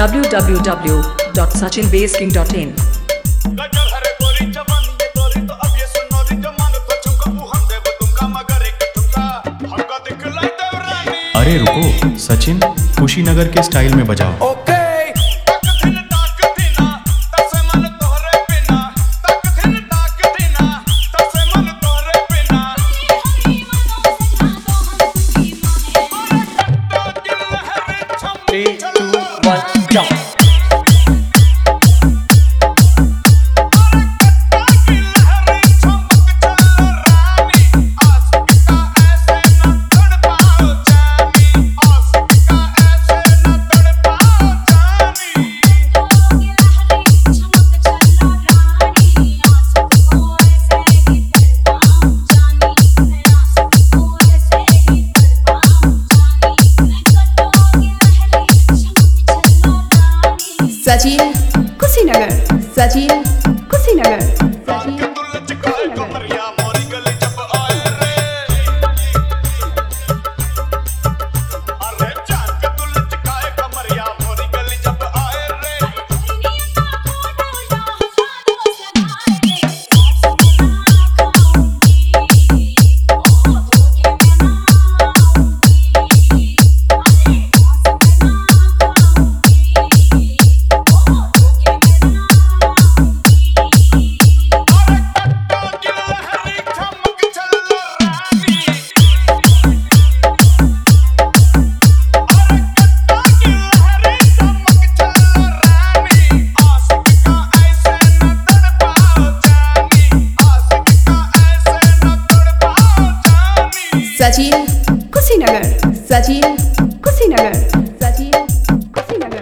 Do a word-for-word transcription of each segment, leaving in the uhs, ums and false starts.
w w w dot sachin base king dot in। अरे रुको सचिन, कुशीनगर के स्टाइल में बजाओ। Three, two, one, jump! Sachin Kushinagar, Sachin Kushinagar, Sachin Sachin Kushinagar, Sachin Kushinagar, Sachin Kushinagar.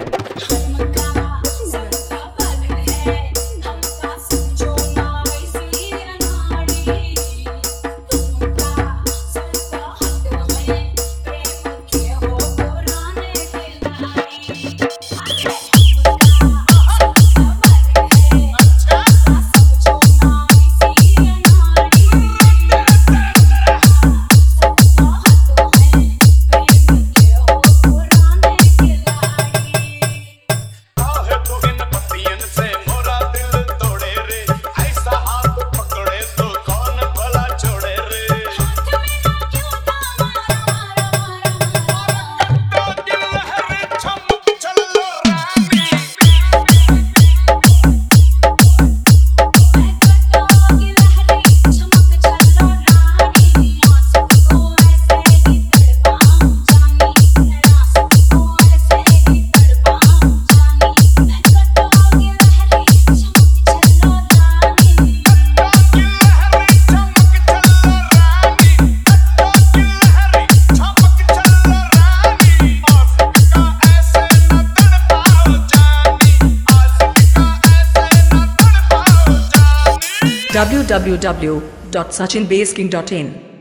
w w w dot sachin base king dot in।